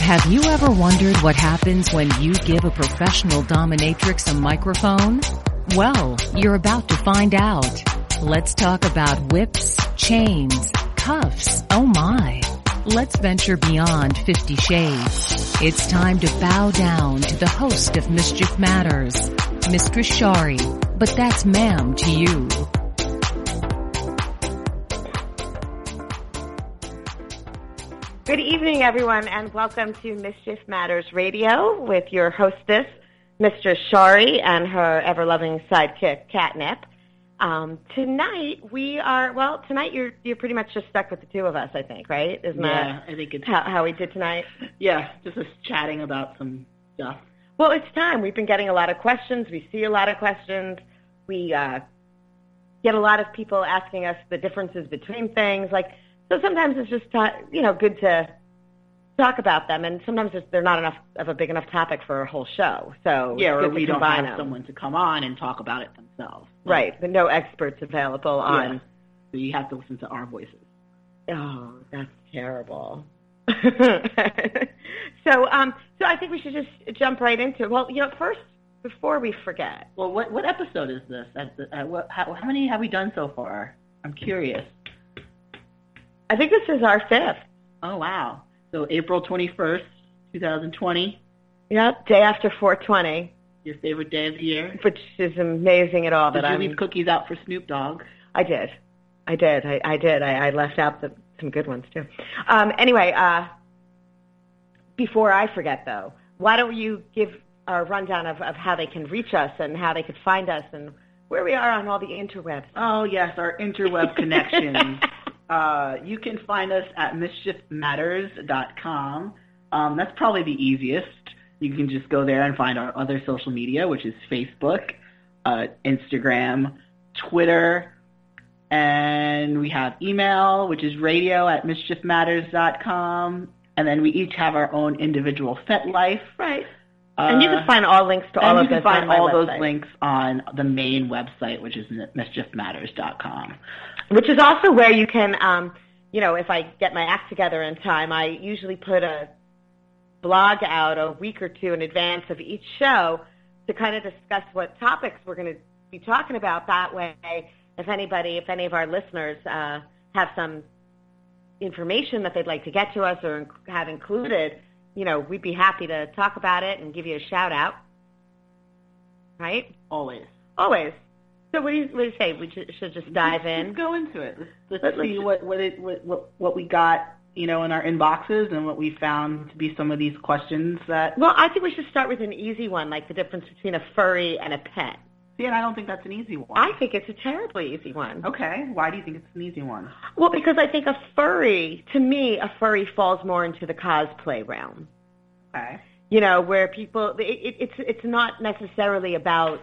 Have you ever wondered what happens when you give a professional dominatrix a microphone? Well, you're about to find out. Let's talk about whips, chains, cuffs, oh my. Let's venture beyond 50 Shades. It's time to bow down to the host of Mischief Matters, Mistress Shari, but that's ma'am to you. Good evening, everyone, and welcome to Mischief Matters Radio with your hostess, Mistress Shari, and her ever-loving sidekick, Catnip. Tonight you're pretty much just stuck with the two of us, I think, right? Isn't that I think it's how we did tonight? Yeah, just us chatting about some stuff. Well, it's time. We've been getting a lot of questions. We see a lot of questions. We get a lot of people asking us the differences between things, so sometimes it's just, good to talk about them, and sometimes they're not enough of a big enough topic for a whole show. So yeah, or we don't have someone to come on and talk about it themselves. Right, but no experts available on. Yeah. So you have to listen to our voices. Oh, that's terrible. So I think we should just jump right into it. Well, first, before we forget. Well, what episode is this? How many have we done so far? I'm curious. I think this is our 5th. Oh, wow. So April 21st, 2020. Yep, day after 420. Your favorite day of the year? Which is amazing at all. Did you leave cookies out for Snoop Dogg? I did. I left out some good ones, too. Anyway, before I forget, though, why don't you give a rundown of how they can reach us and how they could find us and where we are on all the interwebs? Oh, yes, our interweb connections. You can find us at mischiefmatters.com. That's probably the easiest. You can just go there and find our other social media, which is Facebook, Instagram, Twitter, and we have email, which is radio@mischiefmatters.com. And then we each have our own individual FetLife. Right. And you can find all links to all of this on my website. You can find all those links on the main website, which is mischiefmatters.com. Which is also where you can, if I get my act together in time, I usually put a blog out a week or two in advance of each show to kind of discuss what topics we're going to be talking about. That way, if any of our listeners have some information that they'd like to get to us or have included, we'd be happy to talk about it and give you a shout out. Right? Always. So what do you say? We should just dive in. Let's go into it. Let's see what we got, in our inboxes and what we found to be some of these questions that. Well, I think we should start with an easy one, like the difference between a furry and a pet. See, and I don't think that's an easy one. I think it's a terribly easy one. Okay, why do you think it's an easy one? Well, because I think a furry falls more into the cosplay realm. Okay. Where people, it's not necessarily about.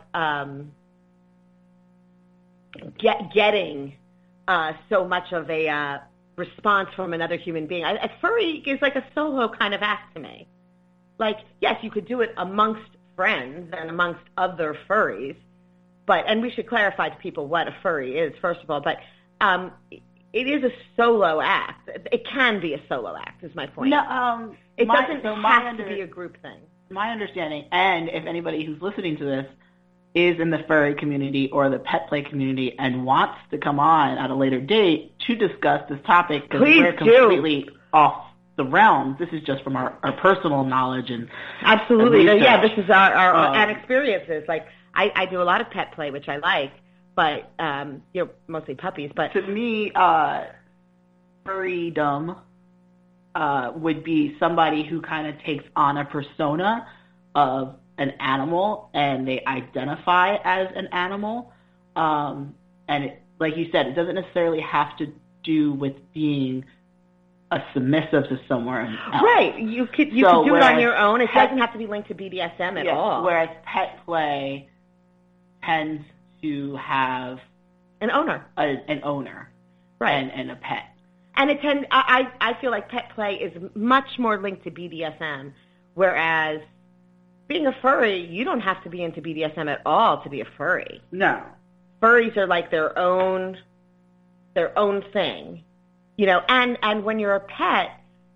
Getting so much of a response from another human being. A furry is like a solo kind of act to me. Yes, you could do it amongst friends and amongst other furries, and we should clarify to people what a furry is, first of all, but it is a solo act. It can be a solo act, is my point. No, it doesn't have to be a group thing. My understanding, and if anybody who's listening to this is in the furry community or the pet play community and wants to come on at a later date to discuss this topic, because we're completely off the realm. This is just from our personal knowledge and absolutely. And yeah, this is our and experiences. I do a lot of pet play, which I like, but mostly puppies. But to me, furrydom would be somebody who kind of takes on a persona of an animal and they identify as an animal. And like you said, it doesn't necessarily have to do with being a submissive to someone else. Right. You could do it on your own. It doesn't have to be linked to BDSM at all. Whereas pet play tends to have an owner. An owner. Right. And a pet. And I feel like pet play is much more linked to BDSM, whereas being a furry, you don't have to be into BDSM at all to be a furry. No. Furries are like their own thing. And when you're a pet,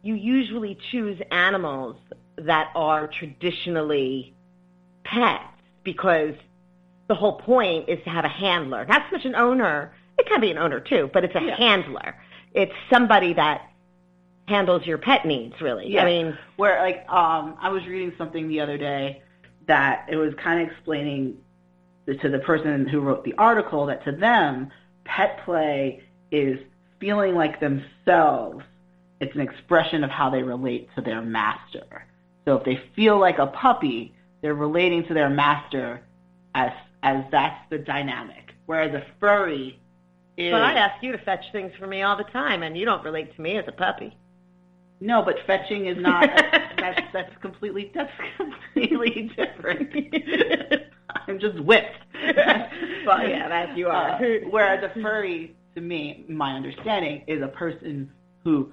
you usually choose animals that are traditionally pets because the whole point is to have a handler. Not so much an owner. It can be an owner too, but it's a handler. It's somebody that handles your pet needs, really. Yeah. I mean, where I was reading something the other day that it was kind of explaining to the person who wrote the article that to them, pet play is feeling like themselves. It's an expression of how they relate to their master. So if they feel like a puppy, they're relating to their master as that's the dynamic. Whereas a furry is... But I ask you to fetch things for me all the time, and you don't relate to me as a puppy. No, but fetching is not... that's completely different. I'm just whipped. Well, yeah, that you are. Whereas a furry, to me, my understanding, is a person who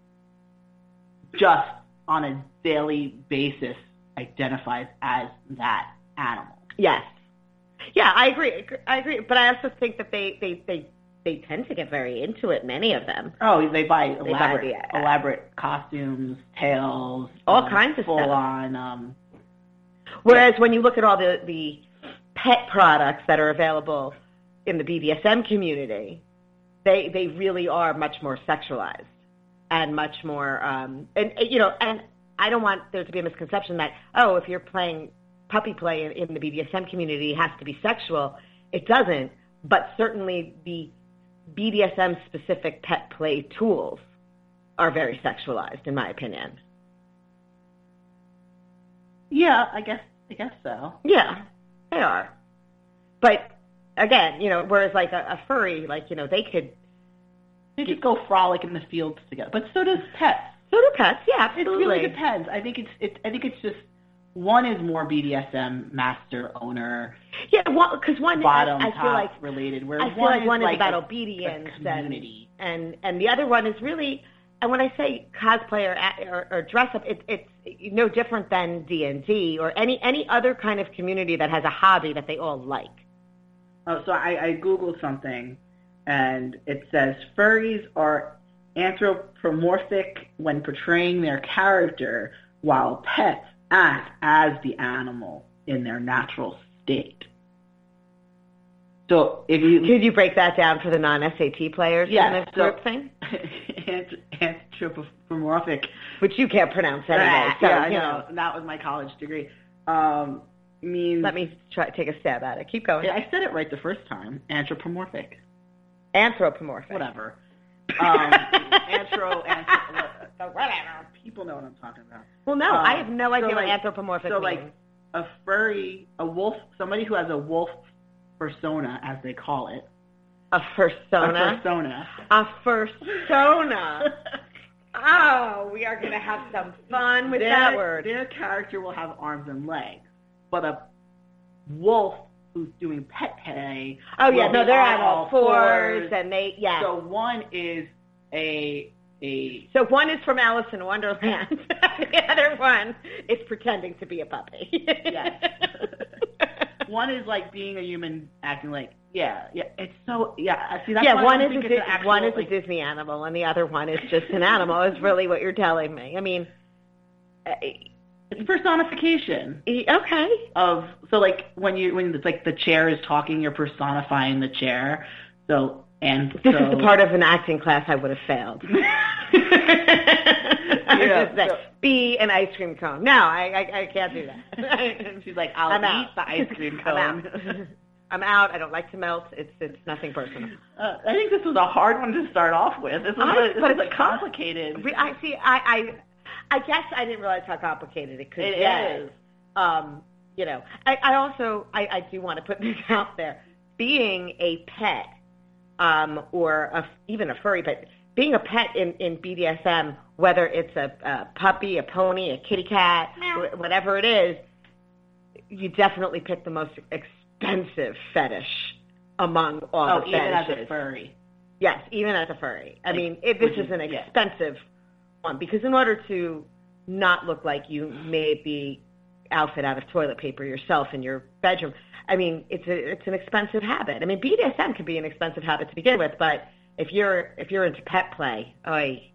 just on a daily basis identifies as that animal. Yes. Yeah, I agree. But I also think that they tend to get very into it, many of them. Oh, they buy elaborate costumes, tails, all kinds of full stuff. On. Whereas when you look at all the pet products that are available in the BDSM community, they really are much more sexualized and much more, and I don't want there to be a misconception that, if you're playing puppy play in the BDSM community, it has to be sexual. It doesn't, but certainly the BDSM-specific pet play tools are very sexualized, in my opinion. Yeah, I guess so. Yeah, they are. But again, whereas like a furry, they just go frolic in the fields together. But so does pets. So do pets, yeah, absolutely. It really depends. I think it's just one is more BDSM master owner. Yeah, because one bottom I feel like related. Whereas I feel like one is about obedience and the other one is really. And when I say cosplay or dress up, it's no different than D&D or any other kind of community that has a hobby that they all like. Oh, so I Googled something, and it says furries are anthropomorphic when portraying their character, while pets act as the animal in their natural state. So if you could you break that down for the non-SAT players in this group thing? Anthropomorphic, which you can't pronounce anyway. So I know. That was my college degree. Means. Let me take a stab at it. Keep going. Yeah, I said it right the first time. Anthropomorphic. Anthropomorphic. Whatever. Whatever. People know what I'm talking about. Well, no, I have no idea what anthropomorphic means. So, like, a furry, a wolf, somebody who has a wolf persona, as they call it. A fursona? A fursona. Oh, we are going to have some fun with that word. Their character will have arms and legs. But a wolf who's doing pet play. Oh, yeah, no, they're on all fours. And So one is So one is from Alice in Wonderland. The other one is pretending to be a puppy. Yes. One is like being a human, acting like, it's so, see, that's why one is a Disney animal, and the other one is just an animal, is really what you're telling me. I mean, it's personification. Okay. So like when it's like the chair is talking, you're personifying the chair. This is the part of an acting class I would have failed. Be an ice cream cone. No, I can't do that. She's like, I'll eat the ice cream cone. I'm out. I don't like to melt. It's nothing personal. I think this was a hard one to start off with. This is complicated. I guess I didn't realize how complicated it could be. It is. I also do want to put this out there. Being a pet, or even a furry, but being a pet in BDSM, whether it's a puppy, a pony, a kitty cat, whatever it is, you definitely pick the most expensive fetish among all the fetishes. Even as a furry. Yes, even as a furry. I mean, this is an expensive one, because in order to not look like you made the outfit out of toilet paper yourself in your bedroom, I mean, it's an expensive habit. I mean, BDSM can be an expensive habit to begin with, but if you're into pet play,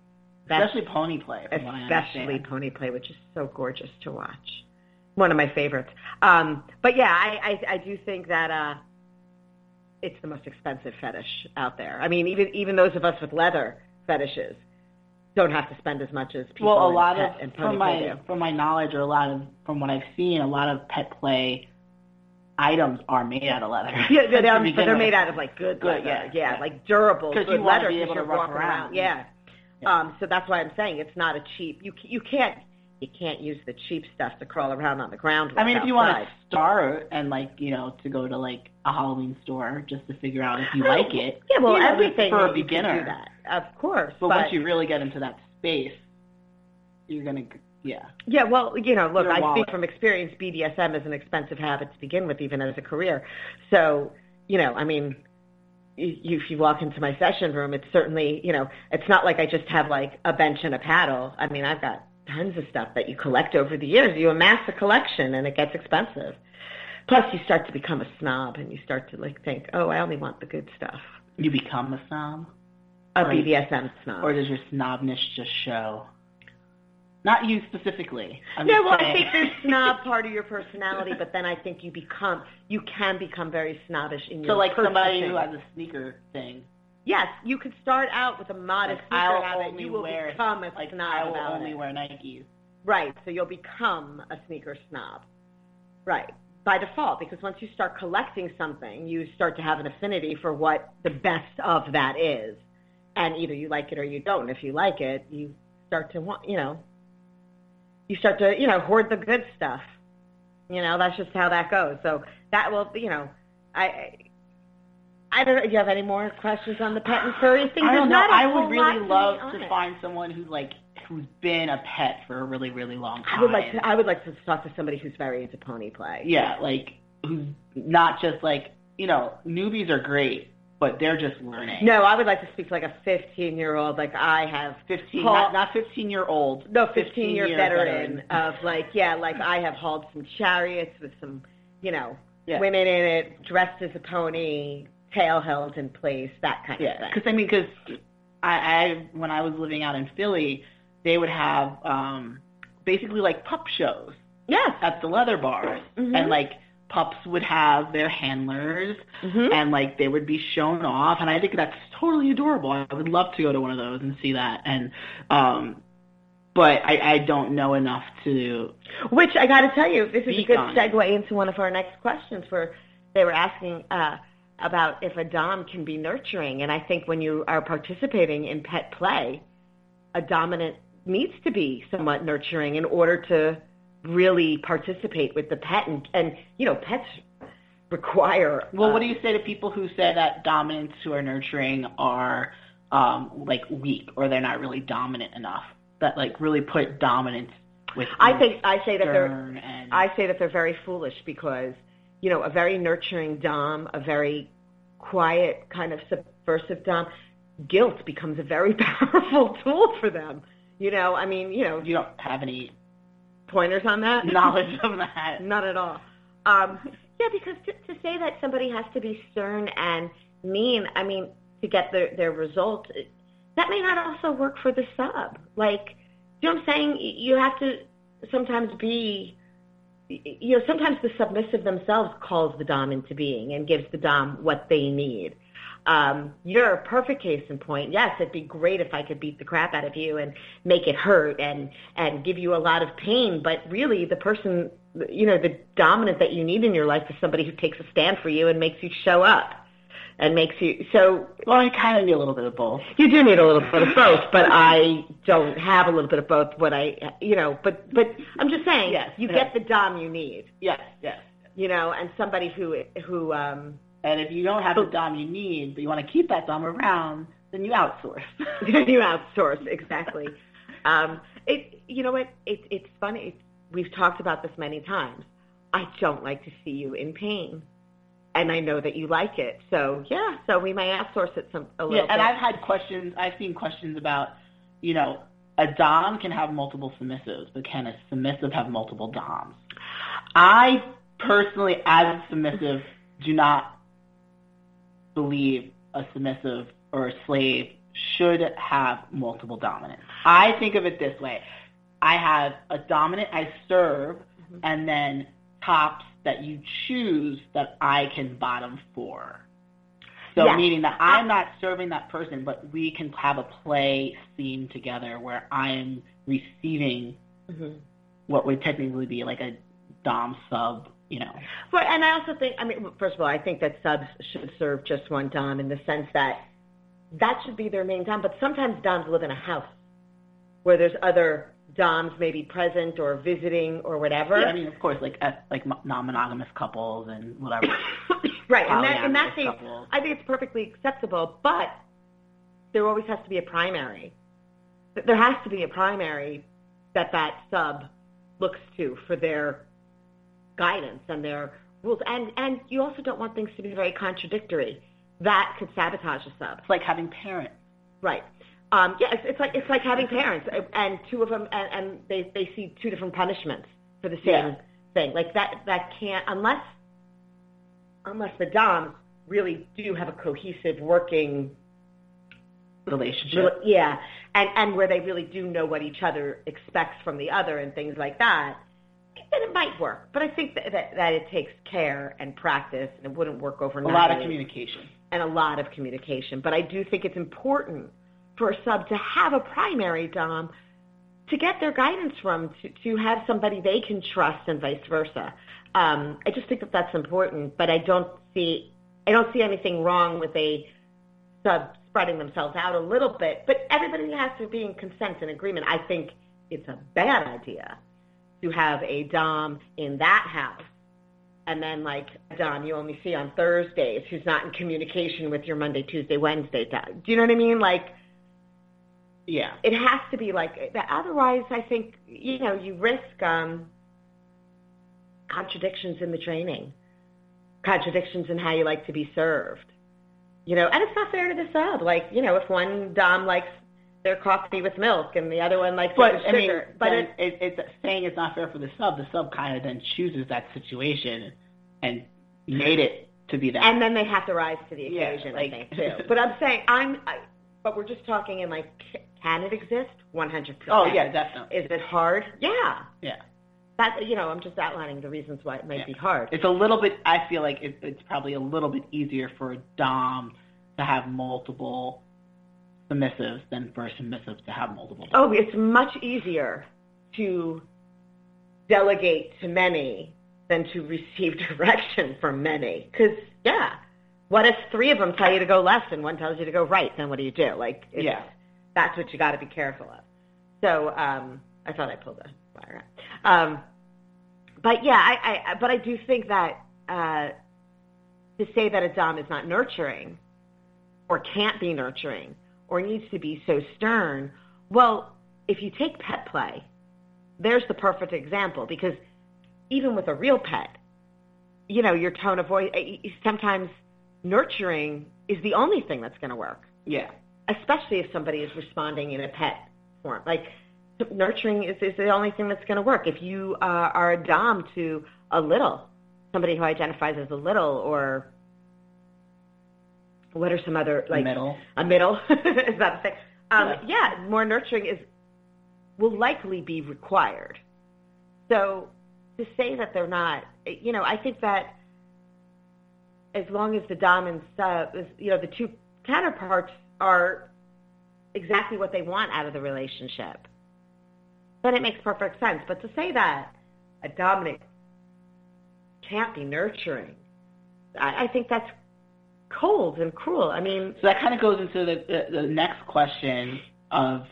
Especially pony play. Especially pony play, which is so gorgeous to watch. One of my favorites. But yeah, I do think that it's the most expensive fetish out there. I mean, even those of us with leather fetishes don't have to spend as much as people. Well, a lot of from my knowledge, or from what I've seen, a lot of pet play items are made out of leather. Yeah, but they're made out of like good leather. Yeah, like durable good leather. Because you want to be able to walk around. Yeah. So that's why I'm saying it's not a cheap. You can't use the cheap stuff to crawl around on the ground with. I mean, if you want to start and to go to like a Halloween store just to figure out if you like it. Yeah, well, everything for a beginner. You can do that, of course. But once you really get into that space, you're gonna. Yeah. Yeah, well, look, I speak from experience. BDSM is an expensive habit to begin with, even as a career. So, I mean, if you walk into my session room, it's certainly, it's not like I just have like a bench and a paddle. I mean, I've got tons of stuff that you collect over the years. You amass a collection, and it gets expensive. Plus, you start to become a snob, and you start to think, oh, I only want the good stuff. You become a snob? A BDSM snob. Or does your snobness just show? Not you specifically. I think there's snob part of your personality, but then I think you can become very snobbish in your purchasing. Somebody who has a sneaker thing. Yes, you could start out with a modest sneaker habit. You will become a snob. I will only wear Nikes. Right, so you'll become a sneaker snob. Right, by default, because once you start collecting something, you start to have an affinity for what the best of that is. And either you like it or you don't. If you like it, you start to want, you start to, hoard the good stuff. That's just how that goes. So that will, I don't know. Do you have any more questions on the pet and furry thing? I don't know. I would really love to find someone who's been a pet for a really, really long time. I would like to talk to somebody who's very into pony play. Yeah, who's not just newbies are great, but they're just learning. No, I would like to speak to a 15-year-old. I have 15, not 15-year-old. No, 15-year veteran of I have hauled some chariots with some, women in it, dressed as a pony, tail held in place, that kind of thing. Because I when I was living out in Philly, they would have basically pup shows. Yes. At the leather bars. Mm-hmm. And pups would have their handlers, mm-hmm. and they would be shown off, and I think that's totally adorable. I would love to go to one of those and see that. And but I don't know enough to. Which I got to tell you, this is a good segue into one of our next questions, where they were asking about if a dom can be nurturing, and I think when you are participating in pet play, a dominant needs to be somewhat nurturing in order to really participate with the pet, and pets require. Well, what do you say to people who say that dominants who are nurturing are weak, or they're not really dominant enough? That really put dominance with. I say that they're very foolish, because a very nurturing dom, a very quiet kind of subversive dom, guilt becomes a very powerful tool for them. You don't have any pointers on that? Knowledge of that? Not at all. Yeah, because to say that somebody has to be stern and mean, to get their result, that may not also work for the sub. You know what I'm saying? You have to sometimes be, sometimes the submissive themselves calls the dom into being and gives the dom what they need. You're a perfect case in point. Yes, it'd be great if I could beat the crap out of you and make it hurt and give you a lot of pain, but really the person, the dominant that you need in your life is somebody who takes a stand for you and makes you show up and makes you so. Well, I kind of need a little bit of both. You do need a little bit of both, but I don't have a little bit of both. But I'm just saying, yes, you get the dom you need. Yes. And somebody who. And if you don't have the dom you need, but you want to keep that dom around, then you outsource. You outsource, exactly. It's funny. We've talked about this many times. I don't like to see you in pain, and I know that you like it. So we may outsource it a little bit. And I've seen questions about, a dom can have multiple submissives, but can a submissive have multiple doms? I personally, as a submissive, do not believe a submissive or a slave should have multiple dominants. I think of it this way. I have a dominant I serve, and then tops that you choose that I can bottom for. So meaning that I'm not serving that person, but we can have a play scene together where I am receiving what would technically be like a dom sub, you know. Right, and I also think, I mean, first of all, I think that subs should serve just one dom in the sense that should be their main dom, but sometimes doms live in a house where there's other doms maybe present or visiting or whatever. Yeah, I mean, of course, like non-monogamous couples and whatever. Right, and in that case, couples. I think it's perfectly acceptable, but there always has to be a primary. There has to be a primary that sub looks to for their guidance and their rules. And you also don't want things to be very contradictory. That could sabotage a sub. It's like having parents. Right. It's like having parents, and two of them, and they see two different punishments for the same thing. Like that can't, unless the doms really do have a cohesive working relationship. Yeah, and where they really do know what each other expects from the other and things like that, then it might work. But I think that it takes care and practice, and it wouldn't work overnight. A lot of communication. And a lot of communication. But I do think it's important for a sub to have a primary dom to get their guidance from, to have somebody they can trust and vice versa. I just think that that's important, but I don't see anything wrong with a sub spreading themselves out a little bit, but everybody has to be in consent and agreement. I think it's a bad idea to have a dom in that house and then like a dom you only see on Thursdays who's not in communication with your Monday, Tuesday, Wednesday dom. Do you know what I mean? Like, yeah, it has to be like that. Otherwise, I think, you risk contradictions in the training, contradictions in how you like to be served. And it's not fair to the sub. Like, if one dom likes their coffee with milk and the other one likes it with sugar. But it's saying it's not fair for the sub kind of then chooses that situation and made it to be that. And then they have to rise to the occasion, I think, too. But I'm saying, but we're just talking in like, can it exist? 100%. Oh, yeah, definitely. Is it hard? Yeah. Yeah. That, I'm just outlining the reasons why it might be hard. It's a little bit, I feel like it's probably a little bit easier for a dom to have multiple submissives than for a submissive to have multiple doms. Oh, it's much easier to delegate to many than to receive direction from many. Because, what if 3 of them tell you to go left and one tells you to go right? Then what do you do? Like, that's what you got to be careful of. So I thought I pulled a wire out. But I do think that to say that a dom is not nurturing or can't be nurturing or needs to be so stern, well, if you take pet play, there's the perfect example, because even with a real pet, your tone of voice, sometimes nurturing is the only thing that's going to work. Yeah. Especially if somebody is responding in a pet form. Like, nurturing is the only thing that's going to work. If you are a dom to a little, somebody who identifies as a little, or what are some other, like... A middle. Is that a thing? More nurturing will likely be required. So to say that they're not, I think that as long as the dom and sub, the two counterparts are exactly what they want out of the relationship, then it makes perfect sense. But to say that a dominant can't be nurturing, I think that's cold and cruel. I mean... So that kind of goes into the next question of...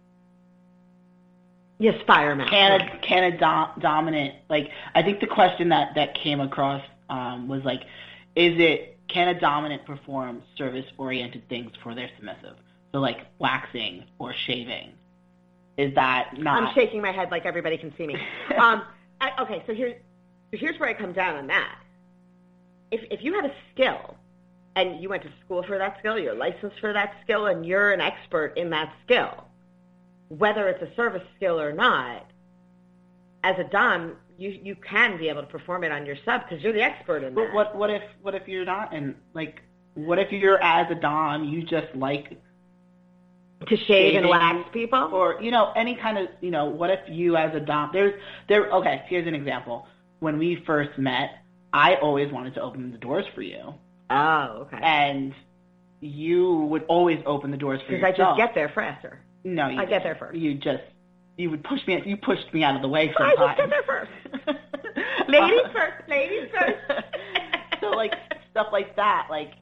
Yes, fireman. Can a dominant... Like, I think the question that came across was like, can a dominant perform service-oriented things for their submissive? So like waxing or shaving. Is that not... I'm shaking my head like everybody can see me. Okay, so here's where I come down on that. If you have a skill, and you went to school for that skill, you're licensed for that skill, and you're an expert in that skill, whether it's a service skill or not, as a dom, you can be able to perform it on your sub because you're the expert in that. But what if you're not? And like, what if you're, as a dom, you just like To shave and wax people? Or, any kind of, what if you as a dom, okay, here's an example. When we first met, I always wanted to open the doors for you. Oh, okay. And you would always open the doors for yourself. Because I just get there faster. No, I get there first. You would push me, you pushed me out of the way sometimes. I just get there first. Ladies first. So, like, stuff like that, like,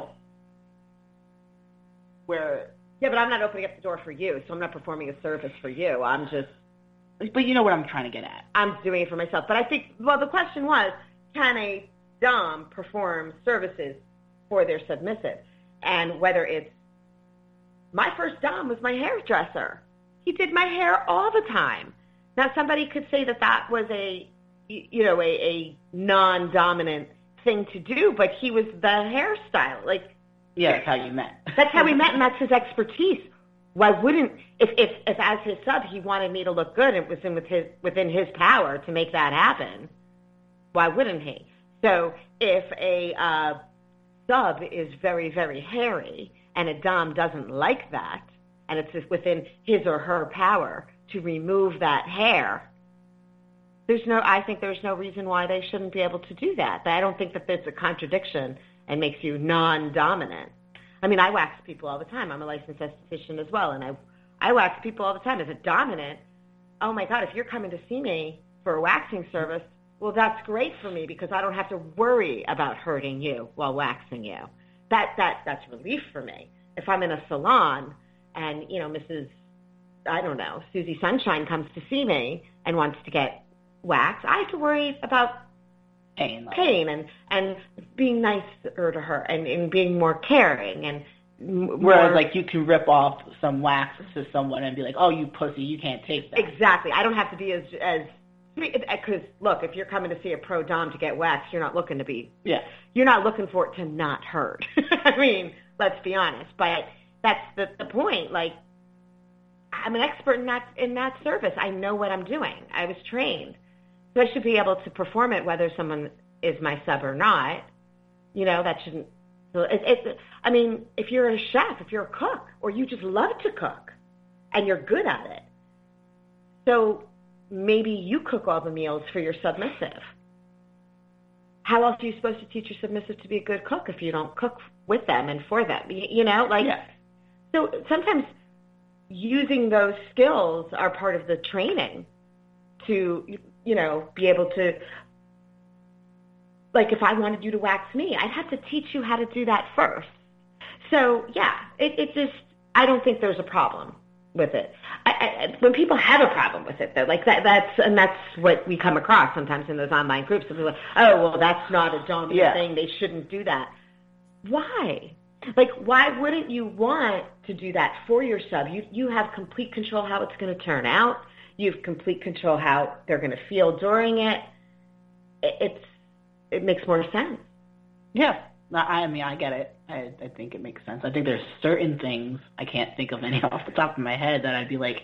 where... Yeah, but I'm not opening up the door for you, so I'm not performing a service for you. I'm just... But you know what I'm trying to get at. I'm doing it for myself. But I think, the question was, can a dom perform services for their submissive? And whether it's... My first dom was my hairdresser. He did my hair all the time. Now, somebody could say that was a non-dominant thing to do, but he was the hairstyle. Like, yeah, that's how you met. That's how we met, and that's his expertise. Why wouldn't, if as his sub he wanted me to look good, it was within his power to make that happen, why wouldn't he? So if a sub is very, very hairy and a dom doesn't like that, and it's within his or her power to remove that hair, I think there's no reason why they shouldn't be able to do that. I don't think that there's a contradiction and makes you non-dominant. I mean, I wax people all the time. I'm a licensed esthetician as well, and I wax people all the time. As a dominant, oh my God, if you're coming to see me for a waxing service, well, that's great for me because I don't have to worry about hurting you while waxing you. That's relief for me. If I'm in a salon and, Mrs. Susie Sunshine comes to see me and wants to get waxed, I have to worry about pain and being nicer to her and being more caring and whereas like you can rip off some wax to someone and be like, oh, you pussy, you can't take that. Exactly. I don't have to be as because look, if you're coming to see a pro dom to get waxed, you're not looking you're not looking for it to not hurt. I mean, let's be honest, but that's the point. Like, I'm an expert in that service. I know what I'm doing. I was trained. So I should be able to perform it whether someone is my sub or not. That shouldn't... I mean, if you're a chef, if you're a cook, or you just love to cook, and you're good at it, so maybe you cook all the meals for your submissive. How else are you supposed to teach your submissive to be a good cook if you don't cook with them and for them? Yeah. So sometimes using those skills are part of the training to... be able to, like, if I wanted you to wax me, I'd have to teach you how to do that first. So, yeah, it just, I don't think there's a problem with it. When people have a problem with it, though, like that's what we come across sometimes in those online groups. People are like, oh, well, that's not a dominant thing. They shouldn't do that. Why? Like, why wouldn't you want to do that for your sub? You have complete control how it's going to turn out. You have complete control how they're going to feel during it. It makes more sense. Yeah. I mean, I get it. I think it makes sense. I think there's certain things, I can't think of any off the top of my head, that I'd be like,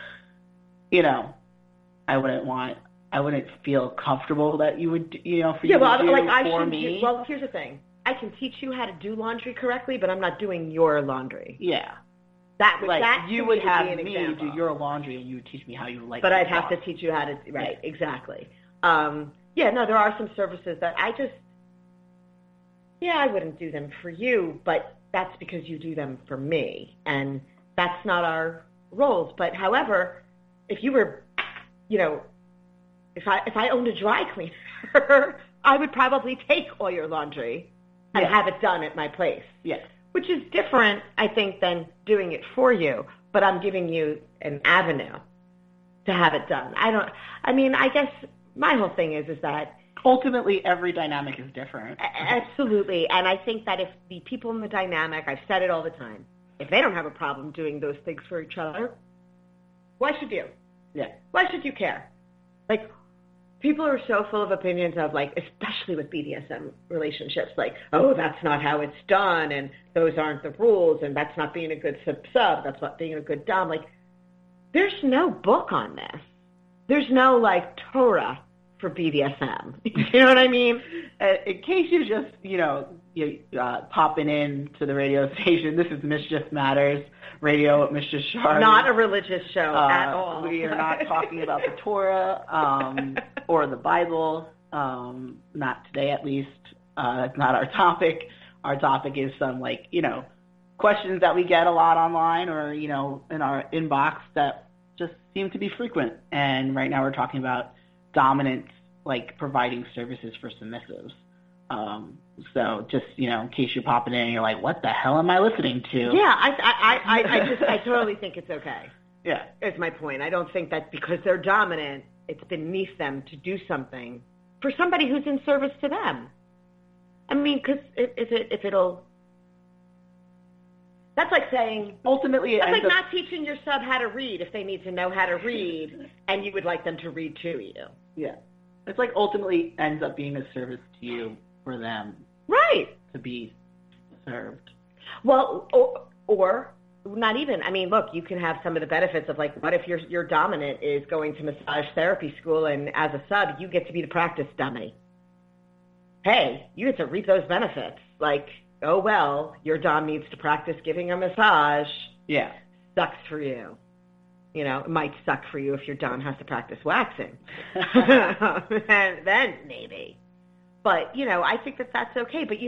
I wouldn't feel comfortable that you would, for you to do for me. Well, here's the thing. I can teach you how to do laundry correctly, but I'm not doing your laundry. Yeah. You would have me do your laundry, and you would teach me how you like. But I'd have to teach you how to. Right, exactly. There are some services that I just. Yeah, I wouldn't do them for you, but that's because you do them for me, and that's not our roles. But however, if you were, if I owned a dry cleaner, I would probably take all your laundry and have it done at my place. Yes. Which is different, I think, than doing it for you. But I'm giving you an avenue to have it done. I guess my whole thing is that... Ultimately, every dynamic is different. Absolutely. And I think that if the people in the dynamic, I've said it all the time, if they don't have a problem doing those things for each other, why should you? Yeah. Why should you care? Like... People are so full of opinions of, like, especially with BDSM relationships, like, oh, that's not how it's done, and those aren't the rules, and that's not being a good sub, that's not being a good dom. Like, there's no book on this. There's no, like, Torah for BDSM. You know what I mean? In case you just, popping in to the radio station. This is Mischief Matters Radio with Mr. Shardy. Not a religious show at all. We are not talking about the Torah or the Bible. Not today, at least. That's not our topic. Our topic is some, questions that we get a lot online or, in our inbox that just seem to be frequent. And right now we're talking about dominance, providing services for submissives. So just, in case you're popping in and you're like, what the hell am I listening to? Yeah, I totally think it's okay. Yeah. Is my point. I don't think that because they're dominant, it's beneath them to do something for somebody who's in service to them. I mean, because if it'll... That's like saying... Ultimately, that's like not teaching your sub how to read if they need to know how to read and you would like them to read to you. Yeah. It's like ultimately ends up being a service to you for them. Right. To be served. Well, or not even. I mean, look, you can have some of the benefits of what if your dominant is going to massage therapy school and as a sub, you get to be the practice dummy. Hey, you get to reap those benefits. Oh, well, your dom needs to practice giving a massage. Yeah. Sucks for you. It might suck for you if your dom has to practice waxing. And then maybe. But, I think that that's okay. But,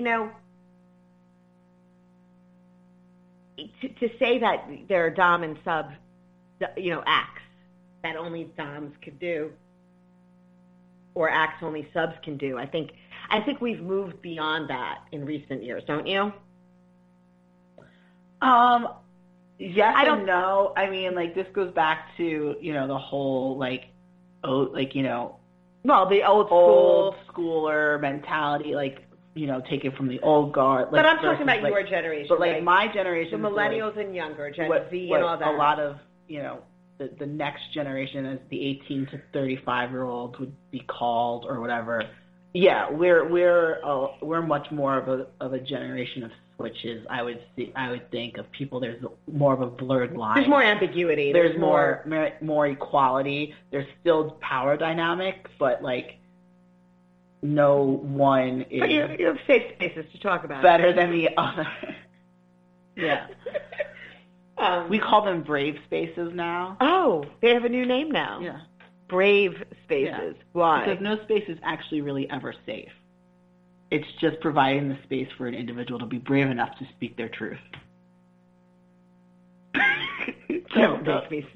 to say that there are dom and sub, acts that only doms could do or acts only subs can do, I think we've moved beyond that in recent years, don't you? Yes and no. I mean, this goes back to, the whole, well, the old schooler mentality, take it from the old guard. But I'm talking about your generation. But, my generation. The millennials and younger, Gen Z and all that. A lot of, the next generation as the 18 to 35-year-olds would be called or whatever. Yeah, we're much more of a generation of switches. I would think of people. There's more of a blurred line. There's more ambiguity. There's more equality. There's still power dynamic, but no one is. But you have safe spaces to talk about. Better than the other. Yeah. We call them brave spaces now. Oh, they have a new name now. Yeah. Brave spaces. Yeah. Why? Because no space is actually really ever safe. It's just providing the space for an individual to be brave enough to speak their truth. Don't make me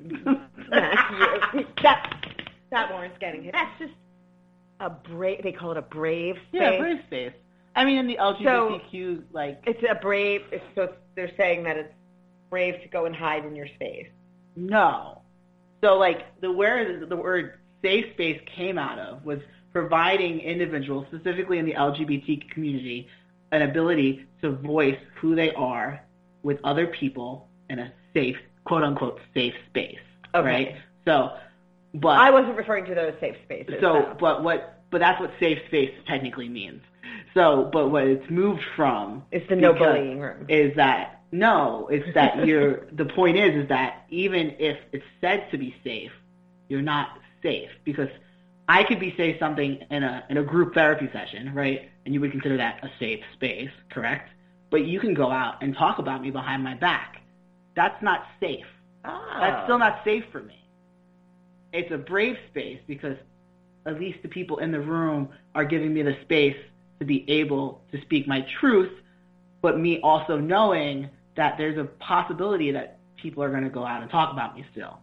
that Warren's getting it. That's just a brave. They call it a brave space. Yeah, brave space. I mean, in the LGBTQ, it's a brave. They're saying that it's brave to go and hide in your space. No. So, where the word safe space came out of was providing individuals, specifically in the LGBT community, an ability to voice who they are with other people in a safe, quote-unquote, safe space. Okay. Right? So, but... I wasn't referring to those safe spaces. But that's what safe space technically means. So, but what it's moved from... It's the no bullying room. Is that... No, it's that the point is that even if it's said to be safe, you're not safe because I could say something in a group therapy session, right? And you would consider that a safe space, correct? But you can go out and talk about me behind my back. That's not safe. Oh. That's still not safe for me. It's a brave space because at least the people in the room are giving me the space to be able to speak my truth, but me also knowing that there's a possibility that people are going to go out and talk about me still.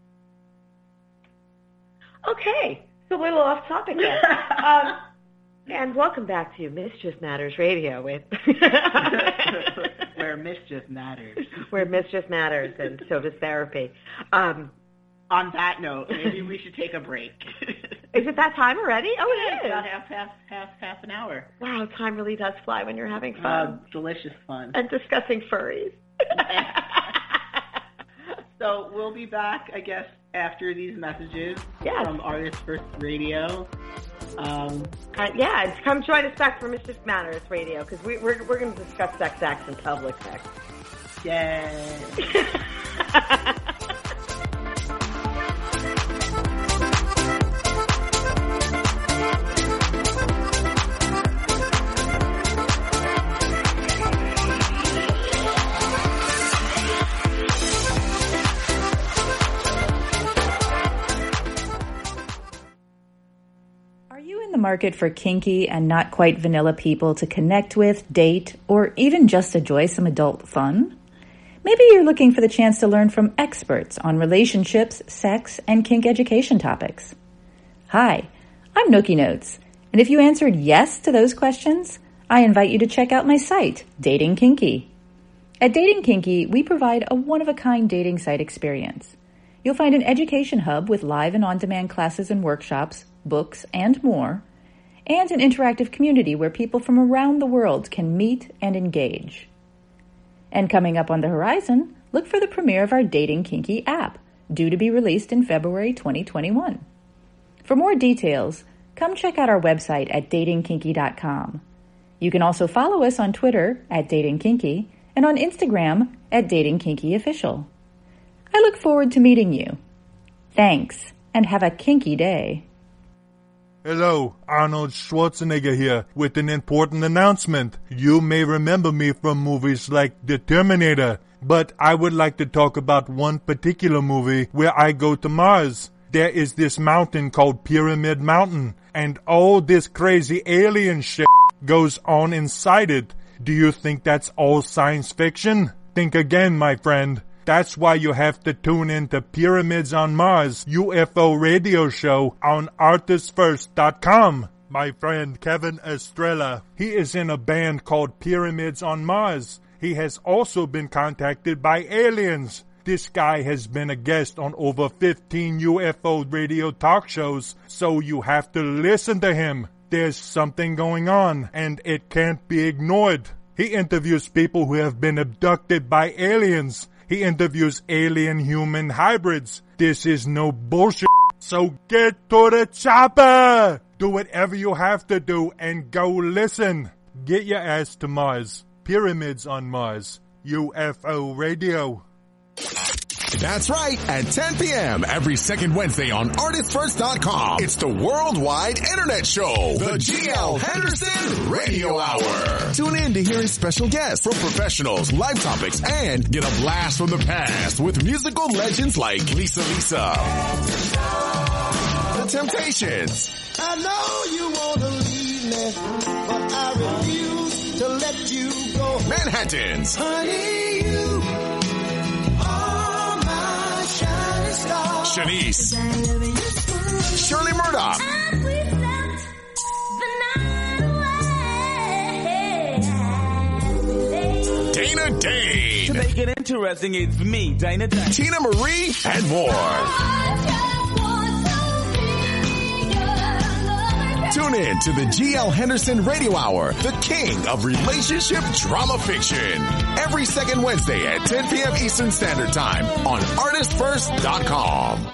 Okay, so a little off topic there. And welcome back to Mischief Matters Radio with Where Mischief Matters. Where Mischief Matters, and so does therapy. On that note, maybe we should take a break. Is it that time already? Oh, it is. About half an hour. Wow, time really does fly when you're having fun. Delicious fun. And discussing furries. So we'll be back, I guess, after these messages from Artist First Radio. Come join us back for Mischief Matters Radio because we're going to discuss sex acts in public next. Yay! market for kinky and not quite vanilla people to connect with, date, or even just enjoy some adult fun? Maybe you're looking for the chance to learn from experts on relationships, sex, and kink education topics. Hi, I'm Nookie Notes, and if you answered yes to those questions, I invite you to check out my site, Dating Kinky. At Dating Kinky, we provide a one-of-a-kind dating site experience. You'll find an education hub with live and on-demand classes and workshops, books, and more, and an interactive community where people from around the world can meet and engage. And coming up on the horizon, look for the premiere of our Dating Kinky app, due to be released in February 2021. For more details, come check out our website at datingkinky.com. You can also follow us on Twitter at datingkinky and on Instagram at datingkinkyofficial. I look forward to meeting you. Thanks, and have a kinky day. Hello, Arnold Schwarzenegger here with an important announcement. You may remember me from movies like The Terminator, but I would like to talk about one particular movie where I go to Mars. There is this mountain called Pyramid Mountain, and all this crazy alien shit goes on inside it. Do you think that's all science fiction? Think again, my friend. That's why you have to tune in to Pyramids on Mars UFO radio show on artistsfirst.com. My friend Kevin Estrella, he is in a band called Pyramids on Mars. He has also been contacted by aliens. This guy has been a guest on over 15 UFO radio talk shows, so you have to listen to him. There's something going on, and it can't be ignored. He interviews people who have been abducted by aliens. He interviews alien-human hybrids. This is no bullshit. So get to the chopper! Do whatever you have to do and go listen. Get your ass to Mars. Pyramids on Mars. UFO Radio. That's right, at 10 p.m. every second Wednesday on artistsfirst.com. It's the worldwide internet show, the GL Henderson Radio Hour. Tune in to hear a special guest from professionals, live topics, and get a blast from the past with musical legends like Lisa Lisa, The Temptations. I know you want to leave me, but I refuse to let you go. Manhattans. Honey, you Shanice, Shirley Murdoch, Dana Dane. To make it interesting, it's me, Dana Dane, Tina Marie, and more. Tune in to the GL Henderson Radio Hour, the king of relationship drama fiction. Every second Wednesday at 10 p.m. Eastern Standard Time on artistsfirst.com.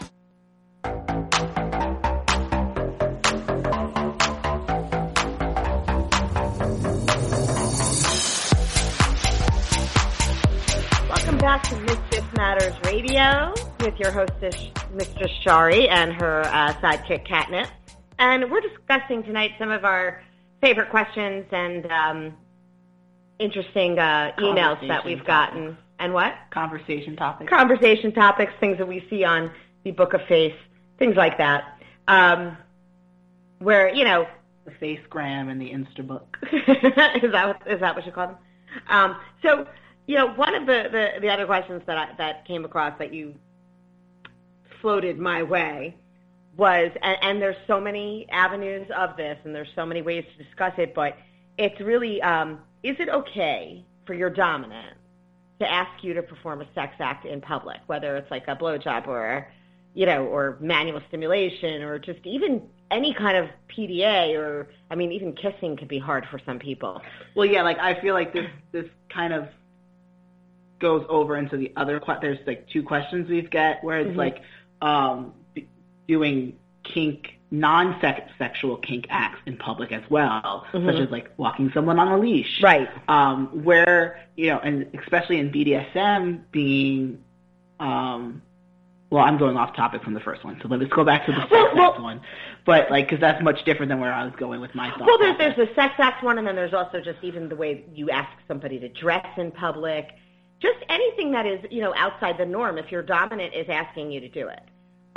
Welcome back to Mischief Matters Radio with your hostess, Mistress Shari, and her sidekick, Catnip. And we're discussing tonight some of our favorite questions and interesting emails that we've gotten. And what? Conversation topics. Conversation topics, things that we see on the Book of Face, things like that. Where, you know... The Facegram and the Instabook. Is that what you call them? So, you know, one of the other questions that came across that you floated my way was, and there's so many avenues of this, and there's so many ways to discuss it, but it's really, is it okay for your dominant to ask you to perform a sex act in public, whether it's like a blowjob or, you know, or manual stimulation or just even any kind of PDA or, I mean, even kissing could be hard for some people. Well, yeah, like I feel like this kind of goes over into the other, there's like two questions we've got where it's like, doing non-sexual kink acts in public as well, such as like walking someone on a leash. Right. Where, you know, and especially in BDSM being, well, I'm going off topic from the first one, so let's go back to the sex act one. But like, because that's much different than where I was going with my thoughts. Well, there's the sex act one, and then there's also just even the way you ask somebody to dress in public. Just anything that is, you know, outside the norm if your dominant is asking you to do it.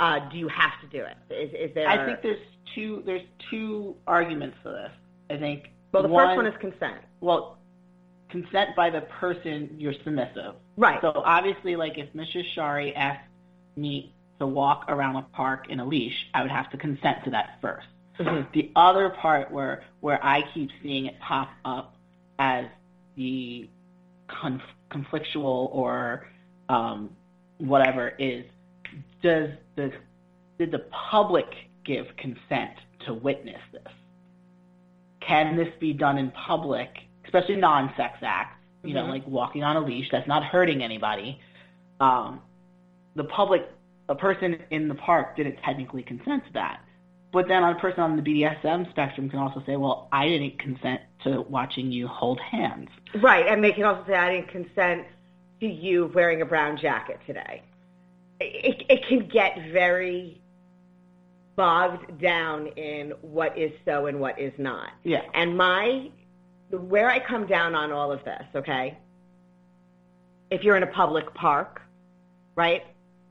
Do you have to do it? Is there? I think there's two arguments for this. I think. Well, the first one is consent. Well, consent by the person you're submissive. Right. So obviously, like if Mrs. Shari asked me to walk around a park in a leash, I would have to consent to that first. Mm-hmm. The other part where I keep seeing it pop up as the conflictual or whatever is, did the public give consent to witness this? Can this be done in public, especially non-sex acts, you know, like walking on a leash, that's not hurting anybody. The public, a person in the park didn't technically consent to that. But then a person on the BDSM spectrum can also say, well, I didn't consent to watching you hold hands. Right, and they can also say, I didn't consent to you wearing a brown jacket today. It can get very bogged down in what is so and what is not. Yeah. And where I come down on all of this, okay, if you're in a public park, right,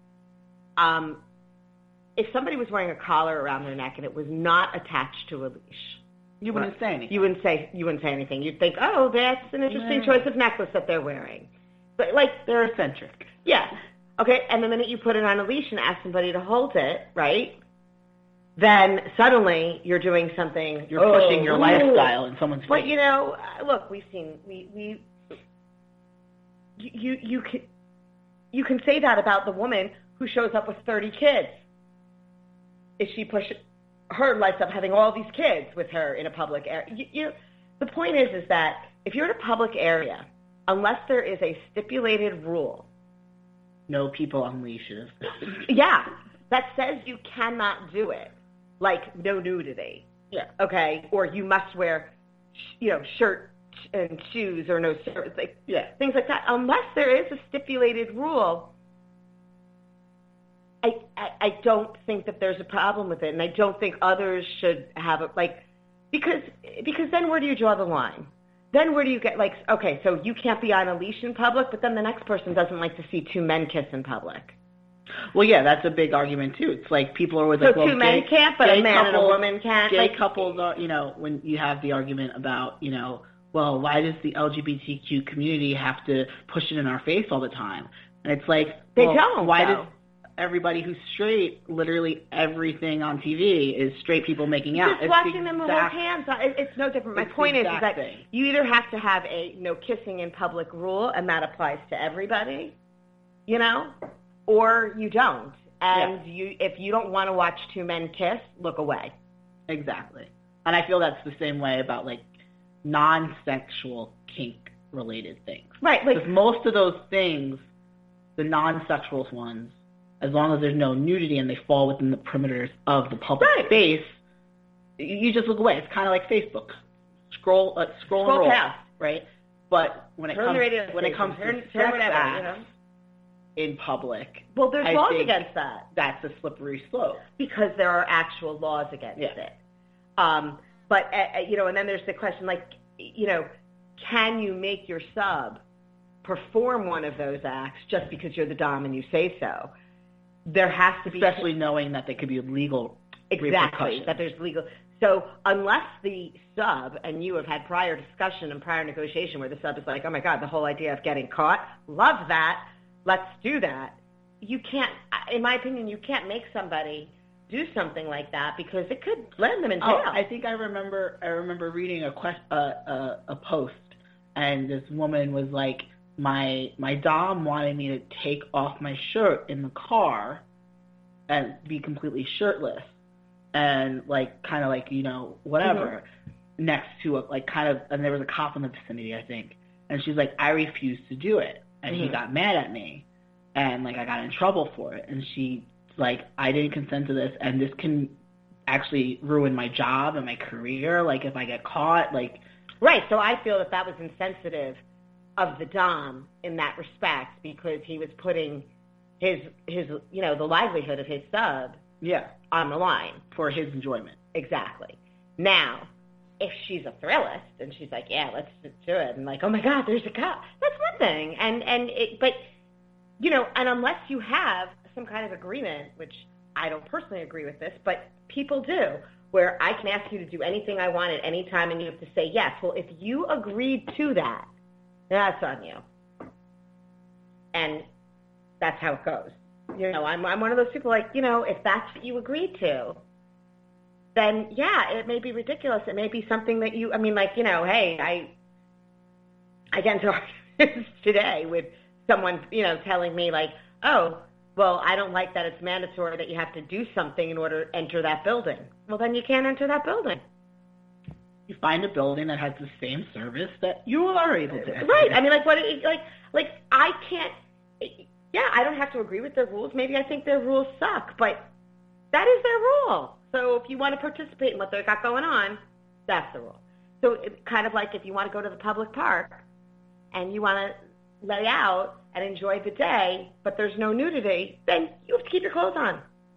if somebody was wearing a collar around their neck and it was not attached to a leash, you wouldn't say anything. You wouldn't say anything. You'd think, oh, that's an interesting choice of necklace that they're wearing. But like, they're eccentric. Yeah. Okay. And the minute you put it on a leash and ask somebody to hold it, right, then suddenly you're doing something. You're pushing your lifestyle in someone's face. But you know, look, we've seen you can say that about the woman who shows up with 30 kids. If she pushes her life up having all these kids with her in a public area. The point is that if you're in a public area, unless there is a stipulated rule. No people on leashes. Yeah, that says you cannot do it. Like no nudity. Yeah. Okay? Or you must wear, shirt and shoes or no shirts. Like, things like that. Unless there is a stipulated rule, I don't think that there's a problem with it, and I don't think others should have it, because then where do you draw the line? Then where do you get, okay, so you can't be on a leash in public, but then the next person doesn't like to see two men kiss in public. Well, yeah, that's a big argument, too. It's like people are always so like, well, two men can't, but a man and a woman can't. Gay couples are, when you have the argument about, well, why does the LGBTQ community have to push it in our face all the time? And it's like, they don't. Why does everybody who's straight, literally everything on TV is straight people making out? Just watching them hold hands. It's no different. My point is that you either have to have a no kissing in public rule, and that applies to everybody, or you don't. And if you don't want to watch two men kiss, look away. Exactly. And I feel that's the same way about, non-sexual kink-related things. Right. Because most of those things, the non-sexual ones, as long as there's no nudity and they fall within the perimeters of the public space, you just look away. It's kind of like Facebook. Scroll and roll, past. Right? But when it comes to sex acts in public, well, there's laws against that. That's a slippery slope. Because there are actual laws against it. But, and then there's the question, can you make your sub perform one of those acts just because you're the dom and you say so? There has to be... Especially knowing that there could be legal repercussions. That there's legal... So unless the sub, and you have had prior discussion and prior negotiation where the sub is like, oh my God, the whole idea of getting caught, love that, let's do that. You can't, in my opinion, you can't make somebody do something like that because it could land them in jail. I think I remember reading a post, and this woman was like, my dom wanted me to take off my shirt in the car and be completely shirtless and whatever next to and there was a cop in the vicinity, I think, and she's like, I refused to do it, and he got mad at me, and I got in trouble for it, and she I didn't consent to this, and this can actually ruin my job and my career, if I get caught, Right, so I feel that was insensitive of the dom in that respect because he was putting his the livelihood of his sub on the line. For his enjoyment. Exactly. Now, if she's a thrillist and she's like, yeah, let's do it, and oh my God, there's a cop, that's one thing. And unless you have some kind of agreement, which I don't personally agree with this, but people do, where I can ask you to do anything I want at any time and you have to say yes. Well, if you agreed to that, that's on you. And that's how it goes. I'm one of those people like, if that's what you agreed to, then yeah, it may be ridiculous. It may be something that hey, I get into arguments today with someone, telling me like, oh, well, I don't like that it's mandatory that you have to do something in order to enter that building. Well, then you can't enter that building. You find a building that has the same service that you are able to enter. Right. I mean, I can't, I don't have to agree with their rules. Maybe I think their rules suck, but that is their rule. So if you want to participate in what they've got going on, that's the rule. So it's kind of like if you want to go to the public park and you want to lay out and enjoy the day, but there's no nudity, then you have to keep your clothes on.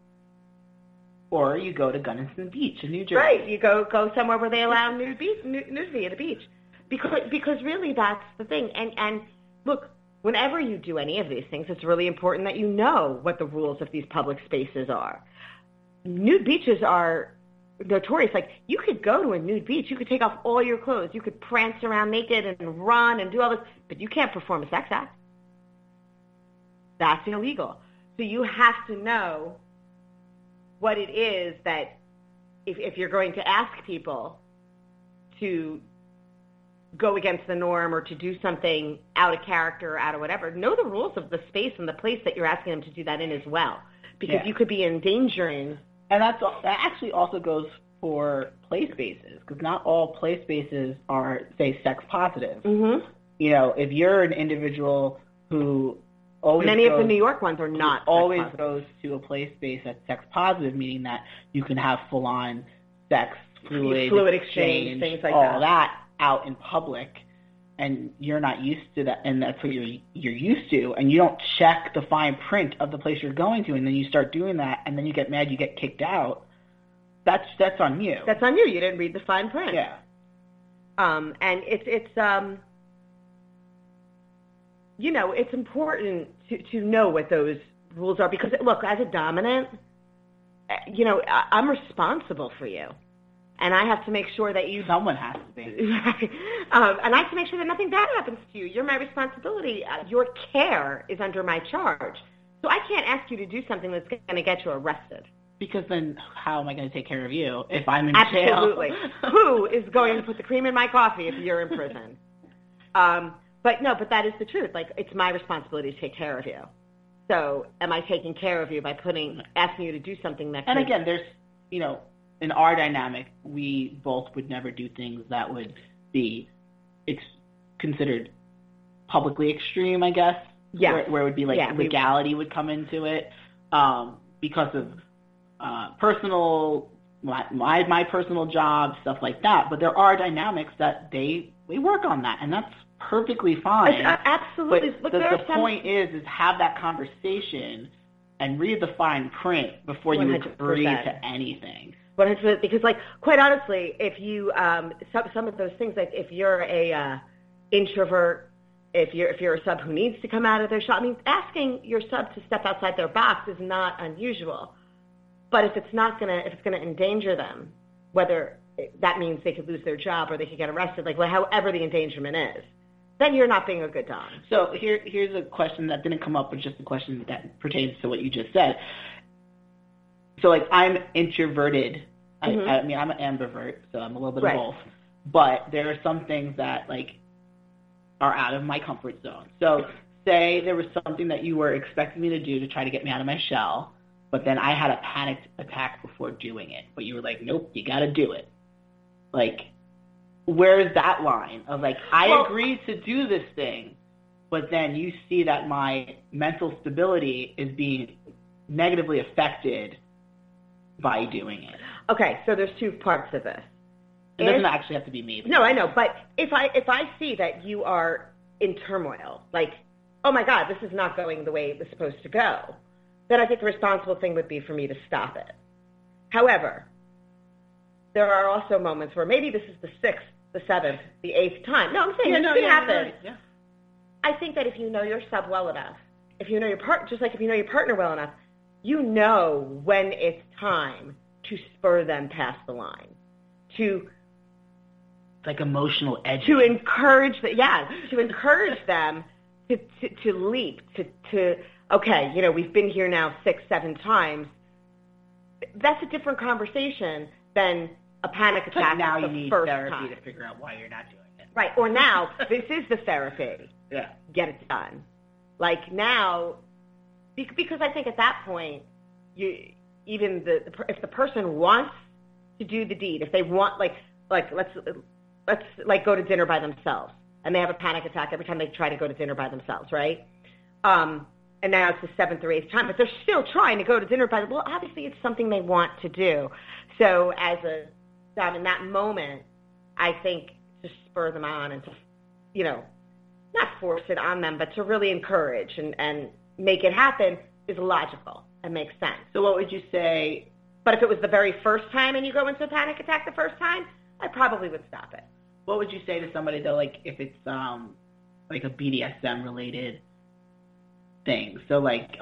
Or you go to Gunnison Beach in New Jersey. Right, you go somewhere where they allow nudity at a beach. Because really that's the thing. And look, whenever you do any of these things, it's really important that you know what the rules of these public spaces are. Nude beaches are notorious. Like, you could go to a nude beach, you could take off all your clothes, you could prance around naked and run and do all this, but you can't perform a sex act. That's illegal. So you have to know what it is that if you're going to ask people to go against the norm or to do something out of character or out of whatever, know the rules of the space and the place that you're asking them to do that in as well. Because you could be endangering. And that actually also goes for play spaces, because not all play spaces are, say, sex positive. Mm-hmm. If you're an individual who always Many of the New York ones are not always sex goes to a play space that's sex positive, meaning that you can have full-on sex, fluid exchange, things like all that out in public, and you're not used to that, and that's what you're used to, and you don't check the fine print of the place you're going to, and then you start doing that, and then you get mad, you get kicked out. That's on you. That's on you. You didn't read the fine print. Yeah. And it's important to know what those rules are, because look, as a dominant, I'm responsible for you. And I have to make sure that someone has to be. And I have to make sure that nothing bad happens to you. You're my responsibility. Your care is under my charge. So I can't ask you to do something that's going to get you arrested. Because then how am I going to take care of you if I'm in jail? Absolutely. Jail? Who is going to put the cream in my coffee if you're in prison? But that is the truth. Like, it's my responsibility to take care of you. So am I taking care of you by asking you to do something that And again, there's, in our dynamic, we both would never do things that would be considered publicly extreme, I guess. Yeah. Where it would be like legality would come into it, because of my personal job, stuff like that. But there are dynamics that we work on that, and that's perfectly fine. Absolutely. But the point is have that conversation and read the fine print before you agree to anything. 100%, because, quite honestly, if you some of those things, like if you're a introvert, if you're a sub who needs to come out of their shell, asking your sub to step outside their box is not unusual. But if it's going to endanger them, whether that means they could lose their job or they could get arrested, however the endangerment is, then you're not being a good dom. So here's a question that didn't come up, but just a question that pertains to what you just said. So, I'm introverted. Mm-hmm. I'm an ambivert, so I'm a little bit of both. But there are some things that, are out of my comfort zone. So, say there was something that you were expecting me to do to try to get me out of my shell, but then I had a panicked attack before doing it. But you were like, nope, you got to do it. Where is that line of, I agreed to do this thing, but then you see that my mental stability is being negatively affected by doing it. Okay, so there's two parts of this. It doesn't actually have to be me. No, I know, but if I see that you are in turmoil, oh my God, this is not going the way it was supposed to go, then I think the responsible thing would be for me to stop it. However, there are also moments where maybe this is the 6th, the 7th, the 8th time. No, I'm saying it happen. Yeah. I think that if you know your sub well enough, if you know your partner well enough, you know when it's time to spur them past the line, to like emotional edge, to encourage them to leap, to okay, you know, we've been here now 6-7 times. That's a different conversation than a panic attack. But now the you need first therapy time. to figure out why you're not doing it. Right, or now this is the therapy. Yeah. Get it done. Like now, because I think at that point, if the person wants to do the deed, if they want, like let's like go to dinner by themselves, and they have a panic attack every time they try to go to dinner by themselves, right? And now it's the 7th or 8th time, but they're still trying to go to dinner by themselves. Well, obviously it's something they want to do. So as a in that moment, I think to spur them on and to, you know, not force it on them, but to really encourage and make it happen is logical and makes sense. So what would you say? But if it was the very first time and you go into a panic attack the first time, I probably would stop it. What would you say to somebody though, like if it's like a BDSM related thing? So like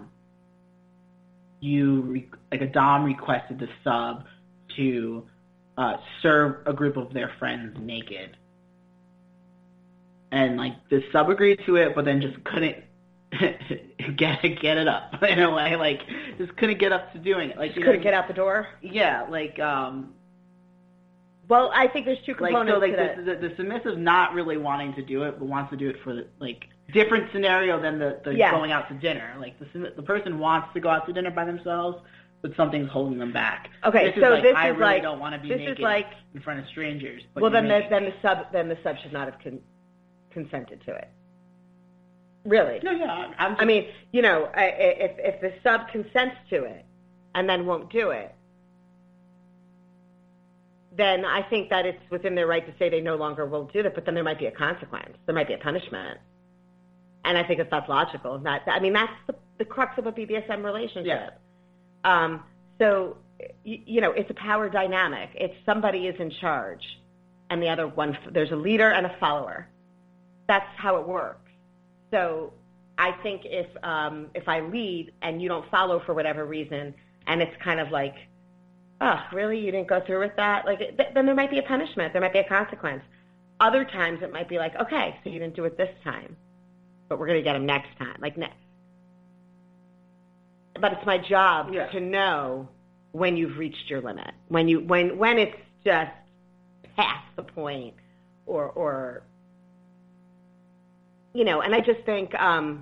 like a dom requested the sub to serve a group of their friends naked, and like the sub agreed to it, but then just couldn't get it up in a way, like just couldn't get up to doing it, like couldn't get out the door. Yeah, like well, I think there's two components like, so, like to that. The submissive not really wanting to do it, but wants to do it for like different scenario than the going out to dinner. Like the person wants to go out to dinner by themselves, but something's holding them back. Okay, I really don't want to be naked in front of strangers. But well, then the sub should not have consented to it. Really? No, yeah. I mean, you know, if the sub consents to it and then won't do it, then I think that it's within their right to say they no longer will do that, but then there might be a consequence. There might be a punishment. And I think that's logical. That's the crux of a BDSM relationship. Yeah. So, you know, it's a power dynamic. It's somebody is in charge, and the other one, there's a leader and a follower. That's how it works. So I think if I lead and you don't follow for whatever reason, and it's kind of like, oh, really? You didn't go through with that? Like, then there might be a punishment. There might be a consequence. Other times it might be like, okay, so you didn't do it this time, but we're going to get him next time. But it's my job to know when you've reached your limit, when it's just past the point, or you know. And I just think,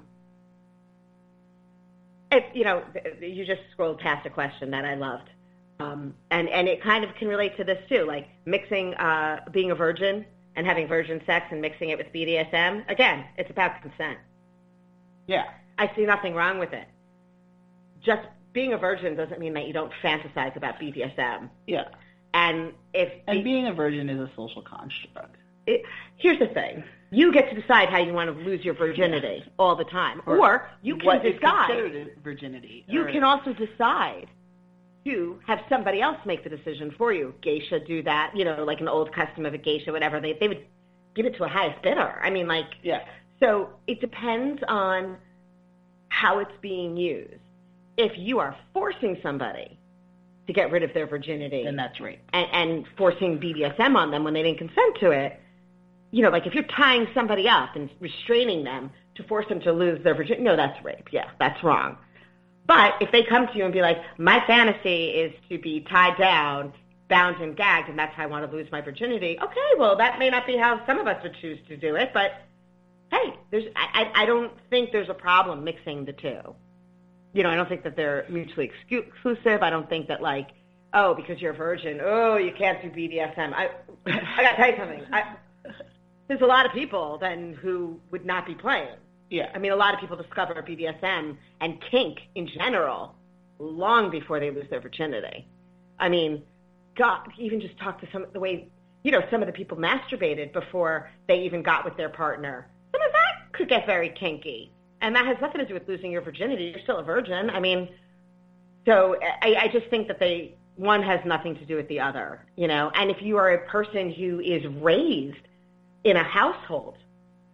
you know, you just scrolled past a question that I loved. And it kind of can relate to this too, like mixing being a virgin and having virgin sex and mixing it with BDSM. Again, it's about consent. Yeah. I see nothing wrong with it. Just being a virgin doesn't mean that you don't fantasize about BDSM. Yeah. And being a virgin is a social construct. Here's the thing. You get to decide how you want to lose your virginity all the time. Or you can decide. Virginity. You can also decide to have somebody else make the decision for you. Geisha do that, you know, like an old custom of a geisha, whatever. They would give it to a highest bidder. I mean, like, yeah. So it depends on how it's being used. If you are forcing somebody to get rid of their virginity, then that's rape. And forcing BDSM on them when they didn't consent to it, you know, like if you're tying somebody up and restraining them to force them to lose their virginity, no, that's rape. Yeah, that's wrong. But if they come to you and be like, my fantasy is to be tied down, bound and gagged, and that's how I want to lose my virginity, okay, well, that may not be how some of us would choose to do it, but hey, I don't think there's a problem mixing the two. You know, I don't think that they're mutually exclusive. I don't think that, like, oh, because you're a virgin, oh, you can't do BDSM. I got to tell you something. There's a lot of people then who would not be playing. Yeah. I mean, a lot of people discover BDSM and kink in general long before they lose their virginity. I mean, God, even just talk to some of the way, you know, some of the people masturbated before they even got with their partner. Some of that could get very kinky. And that has nothing to do with losing your virginity. You're still a virgin. I mean, so I just think that one has nothing to do with the other, you know. And if you are a person who is raised in a household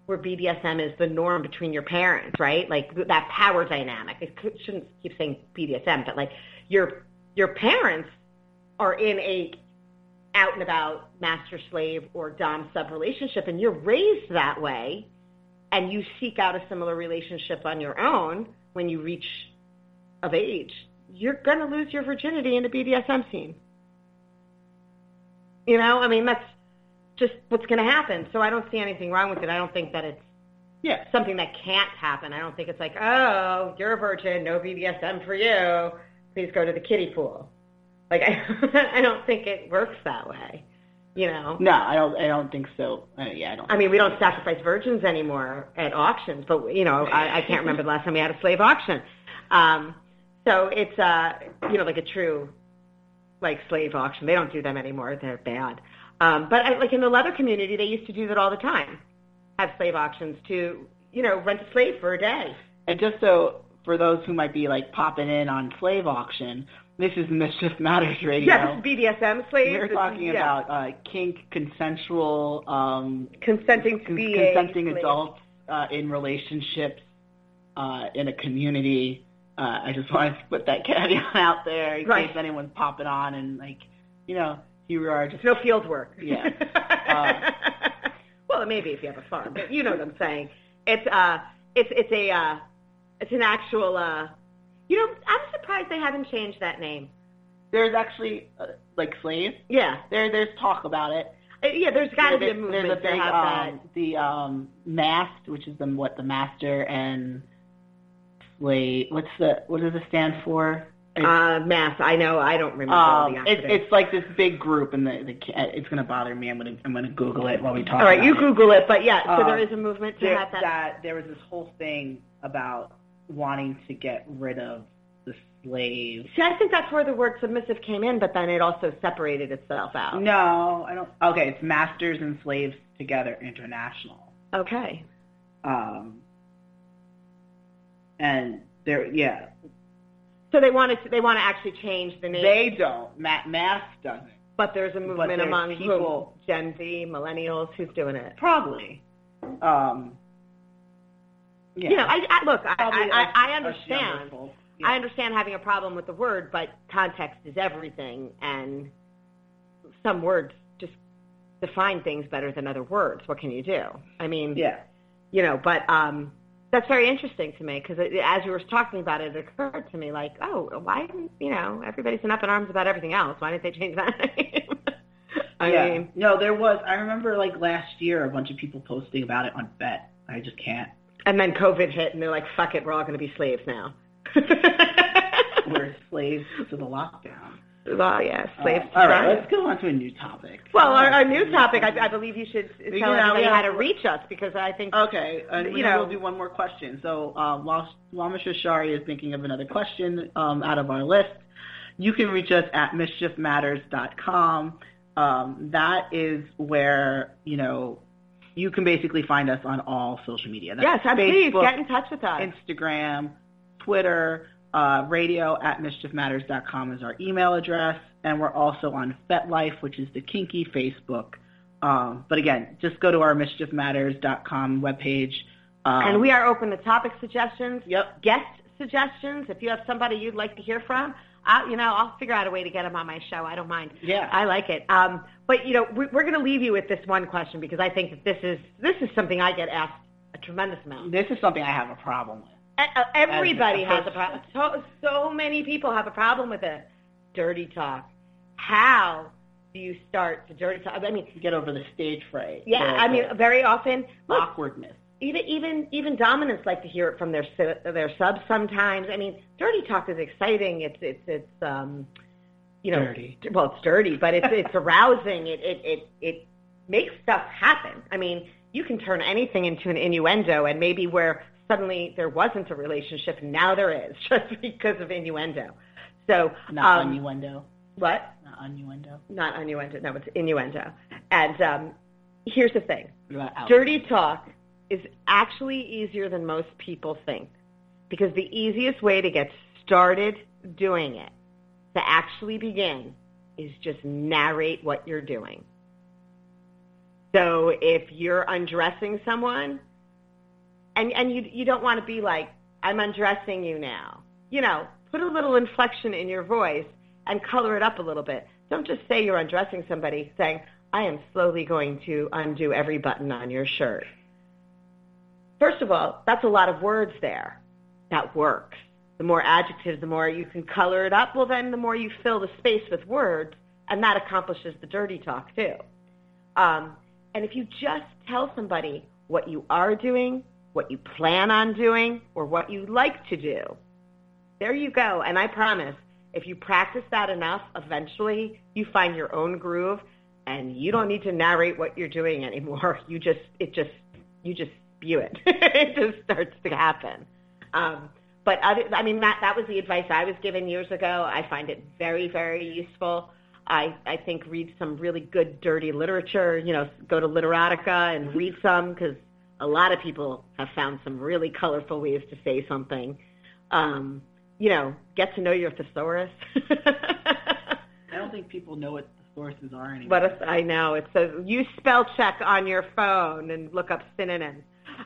where BDSM is the norm between your parents, right? Like that power dynamic. I shouldn't keep saying BDSM, but like your parents are in a out and about master-slave or dom-sub relationship, and you're raised that way, and you seek out a similar relationship on your own when you reach of age, you're going to lose your virginity in the BDSM scene. You know, I mean, that's just what's going to happen. So I don't see anything wrong with it. I don't think that it's something that can't happen. I don't think it's like, oh, you're a virgin, no BDSM for you. Please go to the kiddie pool. Like, I don't think it works that way, you know? No, I don't think so. I don't. I mean, we don't sacrifice virgins anymore at auctions, but, you know, I can't remember the last time we had a slave auction. So it's, you know, like a true, like, slave auction. They don't do them anymore. They're bad. But, like, in the leather community, they used to do that all the time, have slave auctions to, you know, rent a slave for a day. And just so, for those who might be, like, popping in on slave auction, this is Mischief Matters Radio. Yeah, this is BDSM slaves. We're talking about kink, consensual, consenting adults in relationships in a community. I just wanted to put that caveat out there in case anyone's popping on and, like, you know, here we are. Just no field work. Yeah. Well, maybe if you have a farm, but you know what I'm saying. It's an actual. You know, I'm surprised they haven't changed that name. There's actually, like, slaves? Yeah. There's talk about it. Yeah, there's got to be a movement there's a big, to have that. The MAST, which is the master and slave, what does it stand for? MAST, I know, I don't remember all the acronyms. It's like this big group, and it's going to bother me. I'm going to Google it while we talk. All right, about you Google it, but yeah, so there is a movement to have that. There was this whole thing about wanting to get rid of the slave. See, I think that's where the word submissive came in, but then it also separated itself out. No, I don't. Okay, it's Masters and Slaves Together International. Okay. And there, yeah. So they want to actually change the name. They don't. MAST doesn't. But there's a movement among people, Gen Z, millennials, who's doing it. Probably. Yeah. You know, I understand. Yeah. I understand having a problem with the word, but context is everything, and some words just define things better than other words. What can you do? I mean, you know, but that's very interesting to me because as you were talking about it, it occurred to me like, oh, why didn't, you know, everybody's in up in arms about everything else. Why didn't they change that name? I mean, no, there was. I remember like last year, a bunch of people posting about it on Bet. I just can't. And then COVID hit, and they're like, fuck it, we're all going to be slaves now. We're slaves to the lockdown. Well, yeah, slaves to all right, let's go on to a new topic. Well, our new topic, I believe you should tell everybody how to reach us, because I think... Okay, we'll do one more question. So while Mr. Shari is thinking of another question out of our list, you can reach us at mischiefmatters.com. That is where, you know, you can basically find us on all social media. That's please Facebook, get in touch with us. Instagram, Twitter, radio at mischiefmatters.com is our email address, and we're also on FetLife, which is the kinky Facebook. But again, just go to our mischiefmatters.com webpage. And we are open to topic suggestions, Yep. guest suggestions. If you have somebody you'd like to hear from, I'll figure out a way to get them on my show. I don't mind. Yeah. I like it. But, you know, we're going to leave you with this one question, because I think that this is something I get asked a tremendous amount. This is something I have a problem with. Everybody has a problem. So many people have a problem with it. Dirty talk. How do you start to dirty talk? I mean, get over the stage fright. Yeah, I mean, very often, look, awkwardness. Even dominants like to hear it from their subs sometimes. I mean, dirty talk is exciting. It's you know, dirty. Well, it's dirty, but it's arousing. It makes stuff happen. I mean, you can turn anything into an innuendo, and maybe where suddenly there wasn't a relationship, now there is, just because of innuendo. So not innuendo. What? Not innuendo. Not innuendo. No, it's innuendo. And here's the thing: dirty talk is actually easier than most people think, because the easiest way to get started doing it, to actually begin, is just narrate what you're doing. So if you're undressing someone, And you don't want to be like, I'm undressing you now. You know, put a little inflection in your voice and color it up a little bit. Don't just say you're undressing somebody saying, I am slowly going to undo every button on your shirt. First of all, that's a lot of words there. That works. The more adjectives, the more you can color it up, well, then the more you fill the space with words, and that accomplishes the dirty talk, too. And if you just tell somebody what you are doing, what you plan on doing, or what you like to do, there you go. And I promise, if you practice that enough, eventually you find your own groove, and you don't need to narrate what you're doing anymore. You just spew it. It just starts to happen. But that was the advice I was given years ago. I find it very, very useful. I think read some really good dirty literature. You know, go to Literotica and read some, because a lot of people have found some really colorful ways to say something. You know, get to know your thesaurus. I don't think people know what thesauruses are anymore. But I know. It says use spell check on your phone and look up synonyms.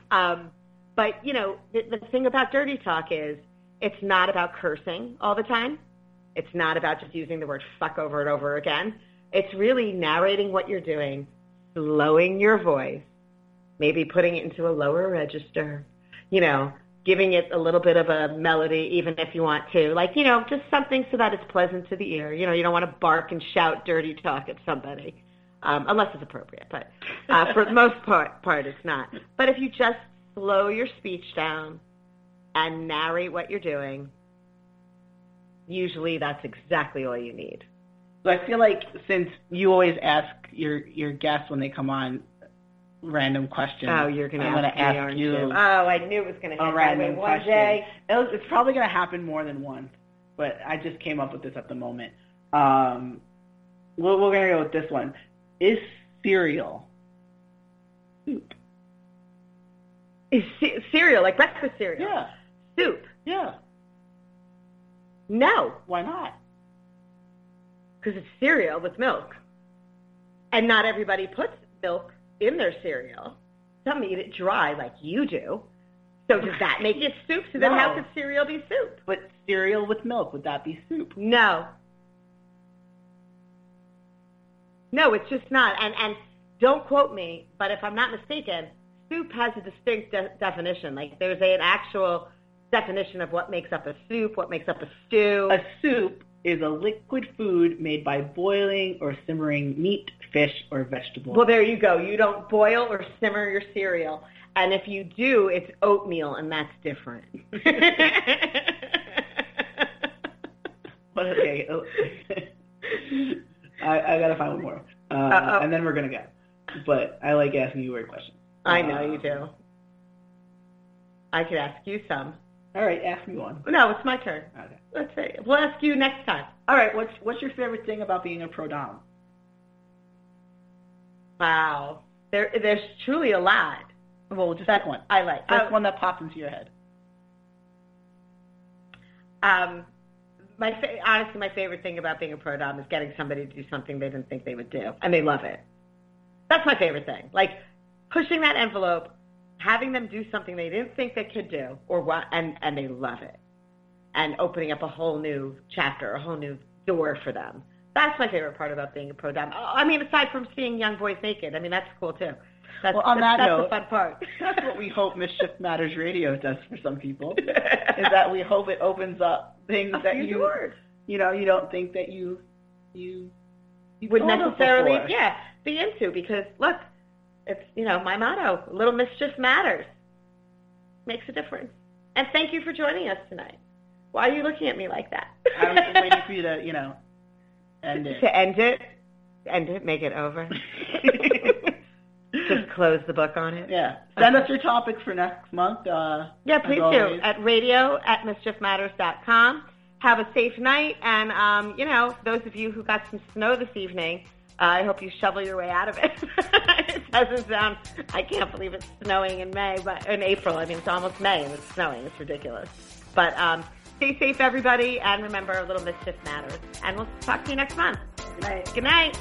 But, you know, the thing about dirty talk is it's not about cursing all the time. It's not about just using the word fuck over and over again. It's really narrating what you're doing, slowing your voice, maybe putting it into a lower register, you know, giving it a little bit of a melody, even if you want to. Like, you know, just something so that it's pleasant to the ear. You know, you don't want to bark and shout dirty talk at somebody, unless it's appropriate. But for the most part, it's not. But if you just slow your speech down and narrate what you're doing, usually that's exactly all you need. So I feel like since you always ask your guests when they come on random questions. Oh, you're going to ask you. Oh, I knew it was going to happen. A random one question. Day. It's probably going to happen more than once, but I just came up with this at the moment. We're going to go with this one. Is cereal soup? Is cereal, like breakfast cereal? Yeah. Soup? Yeah. No. Why not? Because it's cereal with milk. And not everybody puts milk in their cereal. Some eat it dry like you do. So does that make it soup? So then how could cereal be soup? But cereal with milk, would that be soup? No. No, it's just not. And don't quote me, but if I'm not mistaken, soup has a distinct definition. Like there's an actual definition of what makes up a soup, what makes up a stew. A soup is a liquid food made by boiling or simmering meat, fish, or vegetables. Well, there you go. You don't boil or simmer your cereal. And if you do, it's oatmeal, and that's different. Okay. I got to find one more. And then we're going to go. But I like asking you weird questions. I know you do. I could ask you some. All right, ask me one. No, it's my turn. Okay. Let's say we'll ask you next time. All right, what's your favorite thing about being a pro dom? Wow, there's truly a lot. Well, just that one. I like. First one that pops into your head. Honestly, my favorite thing about being a pro dom is getting somebody to do something they didn't think they would do, and they love it. That's my favorite thing. Like pushing that envelope, having them do something they didn't think they could do, and they love it, and opening up a whole new chapter, a whole new door for them. That's my favorite part about being a pro dom. I mean, aside from seeing young boys naked, I mean that's cool too. That's the fun part. That's what we hope Mischief Matters Radio does for some people. Is that we hope it opens up things that you don't think that you would necessarily be into, because look, it's my motto: little mischief matters, makes a difference. And thank you for joining us tonight. Why are you looking at me like that? I was just waiting for you to end it. To end it, make it over. Just close the book on it. Yeah. Send us your topics for next month. Please do. At radio@mischiefmatters.com. Have a safe night. And, those of you who got some snow this evening, I hope you shovel your way out of it. It doesn't sound, I can't believe it's snowing in April. I mean, it's almost May and it's snowing. It's ridiculous. But stay safe, everybody. And remember, a little mischief matters. And we'll talk to you next month. Good night. Good night.